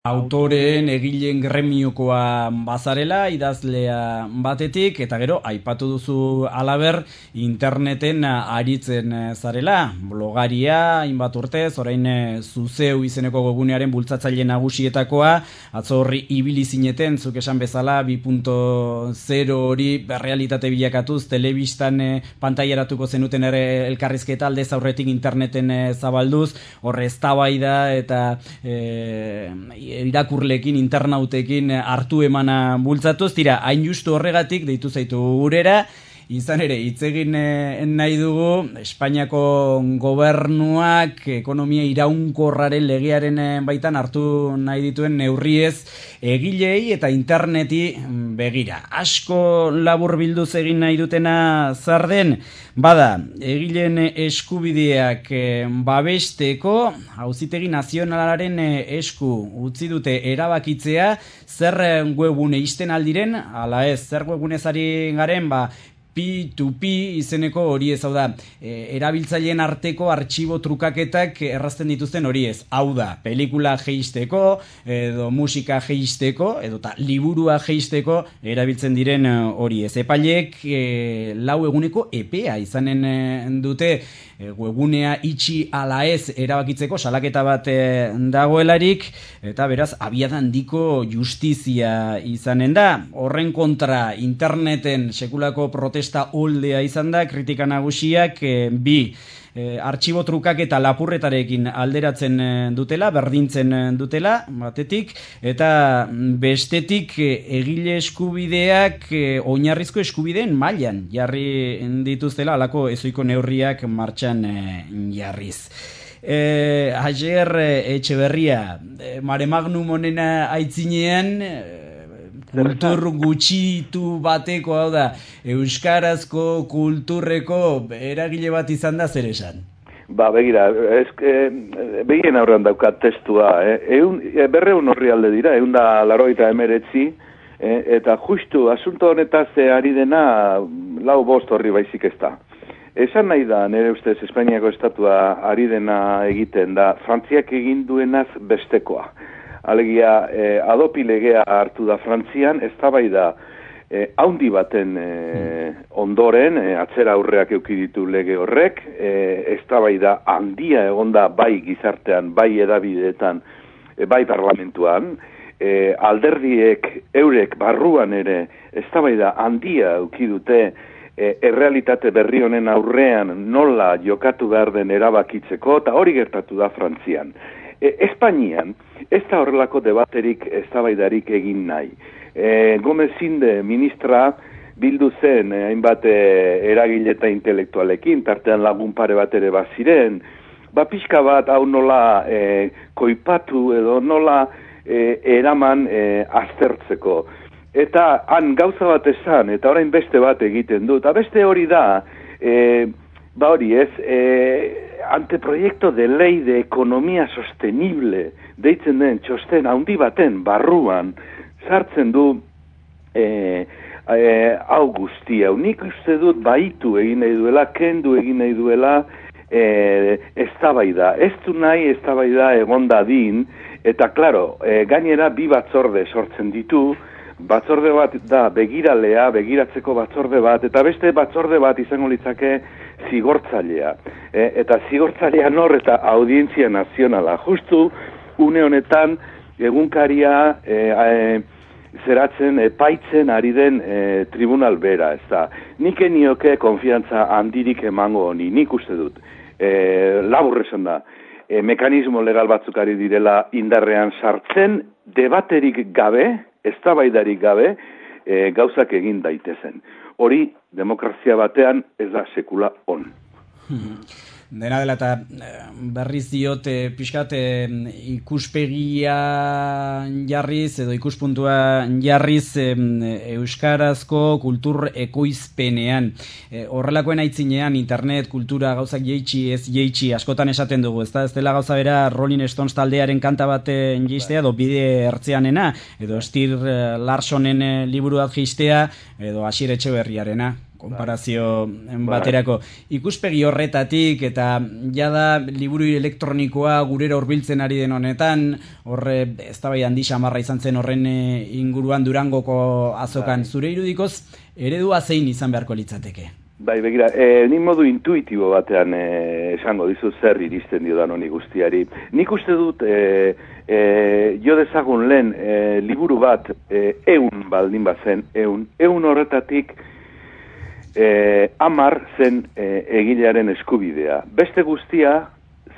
Autoreen egileen gremiokoa bazarela, idazlea batetik, eta gero, aipatu duzu halaber, interneten aritzen zarela, blogaria, hainbat urtez, orain Zuzeu izeneko webgunearen bultzatzaile nagusietakoa, atzo horri ibili zineten, zuk esan bezala, 2.0 hori realitate bilakatuz, telebistan pantailaratuko zenuten ere elkarrizketa aldez aurretik interneten zabalduz, horre eztabaida eta irakurlekin, internautekin hartu emana bultzatuz, tira, hain justu horregatik deitu zaitu gurera, izan ere, hitz egin nahi dugu, Espainiako gobernuak ekonomia iraunkorraren legearen baitan hartu nahi dituen neurriez egilei eta interneti begira. Asko labur bilduz egin nahi dutena zer den, bada, egileen eskubideak babesteko, Auzitegi Nazionalaren esku utzi dute erabakitzea, zer webgune ixten aldiren, ala ez, zer webgunez ari garen, P2P izeneko hori ez, hau da, erabiltzaileen arteko artxibo trukaketak errazten dituzten hori ez, hau da, pelikula jeisteko, edo musika jeisteko, edo liburua jeisteko erabiltzen diren hori ez. Epaileek 4 eguneko epea izanen dute webgunea itxi ala ez erabakitzeko salaketa bat dagoelarik, eta beraz, abiada handiko justizia izanen da. Horren kontra interneten sekulako protesta oldea izan da, kritika nagusiak bi artxibo trukak eta lapurretarekin alderatzen dutela, berdintzen dutela, batetik, eta bestetik egile eskubideak oinarrizko eskubideen mailan jarri dituztela, halako ezoiko neurriak martxan jarriz. Ayer Etxeberria, Mare Magnum honena aitzinean, kultur gutxitu bateko, hau da, euskarazko kulturreko eragile bat izan da zer esan? Begira, begien aurrean daukat testua, 200 orrialde dira, 189, eta justu asunto honetaz ari dena 4-5 orri baizik ez da. Esan nahi da, nire ustez, Espainiako estatua ari dena egiten da, Frantziak egin duenaz bestekoa. Alegia, adopi legea hartu da Frantzian, eztabaida haundi baten ondoren, atzera aurreak eduki ditu lege horrek, eztabaida handia egonda bai gizartean, bai edabideetan, bai parlamentuan, alderdiek eurek barruan ere eztabaida handia eduki dute errealitate berri honen aurrean nola jokatu behar den erabakitzeko, eta hori gertatu da Frantzian. Espainian, ez da horrelako debaterik eztabaidarik egin nahi. Gomez Zinde ministra bildu zen hainbat eragile eta intelektualekin, tartean lagun pare bat ere baziren, pixka bat hau nola koipatu edo nola eraman aztertzeko. Eta han gauza bat esan, eta orain beste bat egiten du, eta beste hori da, hori ez, anteproiekto de ley de economía sostenible deitzen den txosten haundi baten barruan sartzen du hau guztia. Nik uste dut baitu egin nahi duela, kendu egin nahi duela eztabaida. Ez du nahi eztabaida egon dadin, eta klaro, gainera 2 batzorde sortzen ditu, batzorde bat da begiralea, begiratzeko batzorde bat, eta beste batzorde bat izango litzake zigortzailea. Eta zigortzailea nor eta audientzia nazionala. Justu une honetan egunkaria zeratzen, epaitzen ari den tribunal bera, ez da. Nik enioke konfiantza handirik emango honi, nik uste dut. Labur esan da, mekanismo legal batzuk ari direla indarrean sartzen, debaterik gabe, eztabaidarik gabe, gauzak egin daitezen. Hori, demokrazia batean ez da sekula on. Dena dela eta berriz diot pixkat ikuspegia jarriz edo ikuspuntua jarriz euskarazko kultur ekoizpenean. Horrelakoen aitzinean internet, kultura, gauzak jeitsi, ez jeitsi, askotan esaten dugu, ez dela gauza bera Rolling Stones taldearen kanta bat jeistea, edo bide ertzeanena, edo Stieg Larssonen liburu bat jeistea, edo Asier Etxeberriarena. konparazio baterako. Ikuspegi horretatik eta jada liburu elektronikoa gurera hurbiltzen ari den honetan, horre eztabaida handi samarra izan zen horren inguruan Durangoko azokan. Zure irudikoz, eredua zein izan beharko litzateke? Bai, begira, ni modu intuitibo batean esango dizu zer iristen diodan honi guztiari. Nik uste dut, jo dezagun lehen liburu bat, eun baldin bazen, eun horretatik 10 zen egilearen eskubidea. Beste guztia,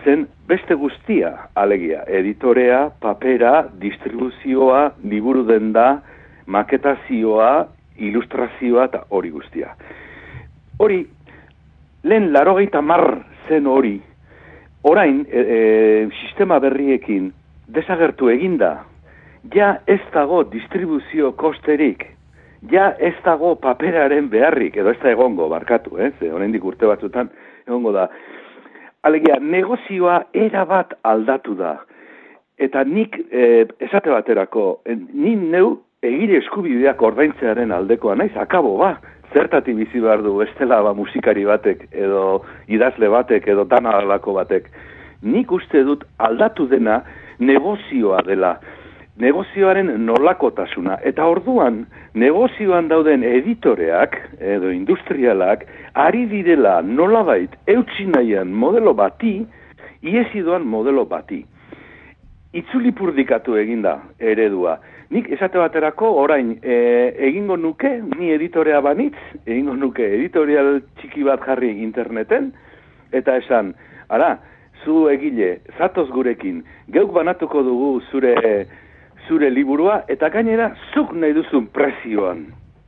alegia, editorea, papera, distribuzioa, liburu denda, maketazioa, ilustrazioa eta hori guztia. Hori, lehen 80 zen hori, orain sistema berriekin desagertu eginda, ja ez dago distribuzio kosterik, ja ez dago paperaren beharrik, edo ez da egongo, barkatu, ze oraindik urte batzutan egongo da. Alegia, negozioa erabat aldatu da. Eta nik, esate baterako, ni neu egile eskubideak ordaintzearen aldekoa naiz, akabo ba. Zertatik bizi behar du, estela musikari batek, edo idazle batek, edo danalako batek. Nik uste dut aldatu dena negozioa dela. Negozioaren nolakotasuna. Eta orduan, negozioan dauden editoreak, edo industrialak, ari direla nolabait eutsi nahian modelo bati, iesi doan modelo bati. Itzulipurdikatu eginda eredua. Nik esate baterako orain egingo nuke, ni editorea banitz, egingo nuke editorial txiki bat jarri interneten, eta esan, ara, zu egile, zatoz gurekin, geuk banatuko dugu zure liburua, eta gainera zuk nahi duzun prezioan.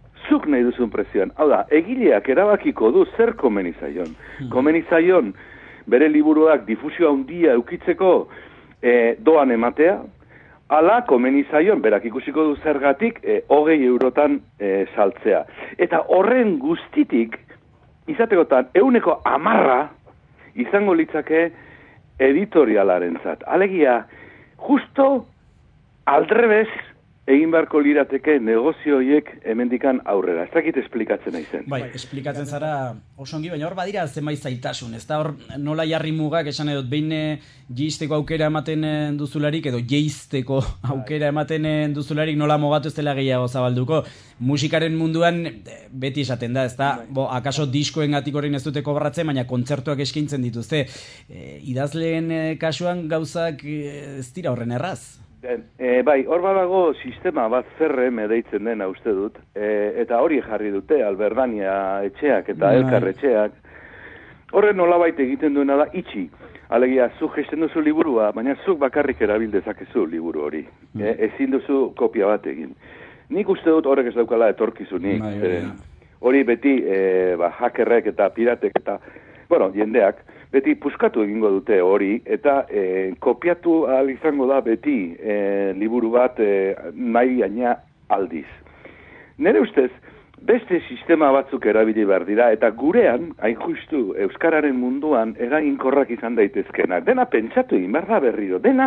Hau da, egileak erabakiko du zer komenizaion. Komenizaion bere liburuak difusio handia eukitzeko doan ematea, ala komenizaion, berak ikusiko du zergatik, 20 eurotan saltzea. Eta horren guztitik, izatekotan, 10% izango litzake editorialarentzat. Alegia, justo aldrebez egin beharko lirateke negozio horiek hemendikan aurrera. Ez dakit esplikatzen naizen. Bai, esplikatzen zara oso ongi, baina hor badira zenbait zailtasun. Ez da hor nola jarri mugak esan edot behin jisteko aukera ematen duzularik edo jeizteko aukera ematen duzularik nola mogatu ez dela gehiago zabalduko. Musikaren munduan beti esaten da, ez da, akaso diskoengatik orain ez dute kobratzen, baina kontzertuak eskaintzen dituzte. Idazleen kasuan gauzak ez dira horren erraz. Bai, hor badago sistema bat CRM deitzen dena uste dut, eta hori jarri dute Alberdania etxeak eta Elkar etxeak. Horren nolabait egiten duena da itxi. Alegia, zuk gesten duzu liburua, baina zuk bakarrik erabil dezakezu liburu hori. Ezin duzu kopia bat egin. Nik uste dut horrek ez daukala etorkizunik. Hori beti hackerrek eta piratek eta, jendeak, beti puskatu egingo dute hori, eta kopiatu ahal izango da beti liburu bat nahi gaina aldiz. Nere ustez, beste sistema batzuk erabili behar dira, eta gurean, hain justu, euskararen munduan eraginkorrak izan daitezkenak. Dena pentsatu egin behar da berriro, dena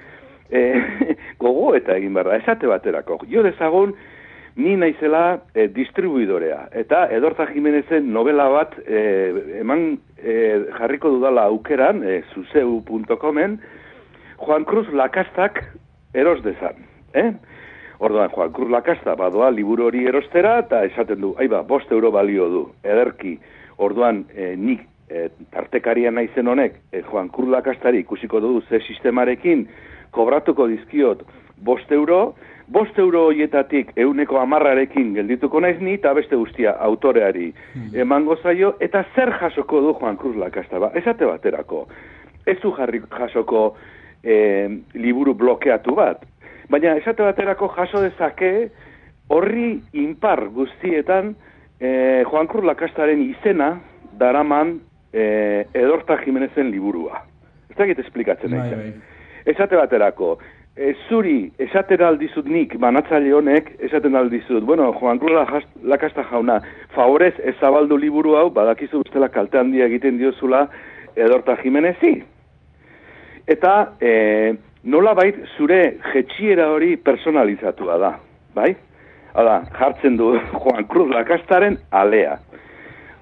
gogo eta egin behar da, esate baterako. Jo dezagun, ni naizela distribuidorea, eta Edorza Jimenezen novela bat jarriko dudala aukeran, zuzeu.comen, Juan Cruz Lakastak eros dezan. Orduan, Juan Cruz Lakasta badoa liburu hori erostera, eta esaten du, 5 euro balio du, ederki. Orduan, nik tartekaria naizen honek, Juan Cruz Lakastari ikusiko du ze sistemarekin, kobratuko dizkiot 5 euro, 5 euro horietatik 10%rekin geldituko naiz ni, eta beste guztia autoreari emango zaio, eta zer jasoko du Juan Cruz Lakasta ba? Esate baterako, ez du jasoko liburu blokeatu bat, baina esate baterako jaso dezake horri inpar guztietan Juan Cruz Lakastaren izena daraman Edorza Jimenezen liburua. Ez dakit esplikatzen nahi. Esate baterako, zuri esaten aldizut nik, banatzaile honek, esaten aldizut, Juan Cruz Lakasta jauna, favorez ez zabaldu liburu hau, badakizu ustela kalte handia egiten diozula Edorza Jimenezi. Eta nolabait zure jetxiera hori personalizatua da, bai? Hala, jartzen du Juan Cruz Lakastaren alea.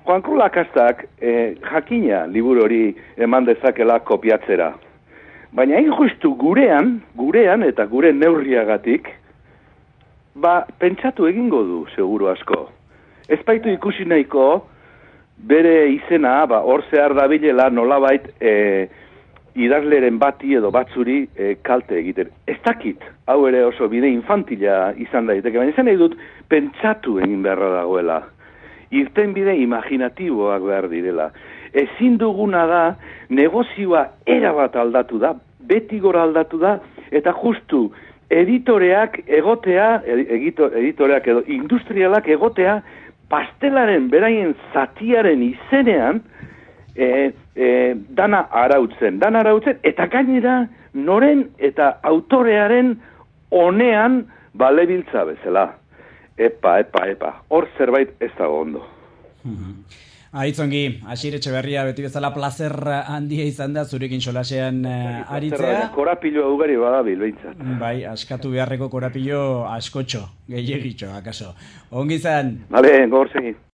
Juan Cruz Lakastak jakina liburu hori eman dezakela kopiatzera. Baina hain justu gurean eta gure neurriagatik, pentsatu egingo du, seguru asko. Ez baitu ikusi nahiko, bere izena, hor zehar dabilela nolabait idazleren bati edo batzuri kalte egiten. Ez dakit, hau ere oso bide infantila izan daiteke, baina izan nahi dut pentsatu egin beharra dagoela. Irten bide imaginatiboak behar direla. Ezin duguna da, negozioa erabat aldatu da, beti gora aldatu da, eta justu editoreak egotea, editoreak edo industrialak egotea, pastelaren beraien zatiaren izenean, dana arautzen, eta gainera noren eta autorearen onean balebiltza bezala. Epa, hor zerbait ez dago ondo. Aitzongi, Asier Etxeberria beti bezala plazer handia izan da zurekin solasean aritzea. Korapilo ugari badabil, behintzat. Bai, askatu beharreko korapilo askotxo, gehiagitxo, akaso. Ongi izan. Bale, gaur segin.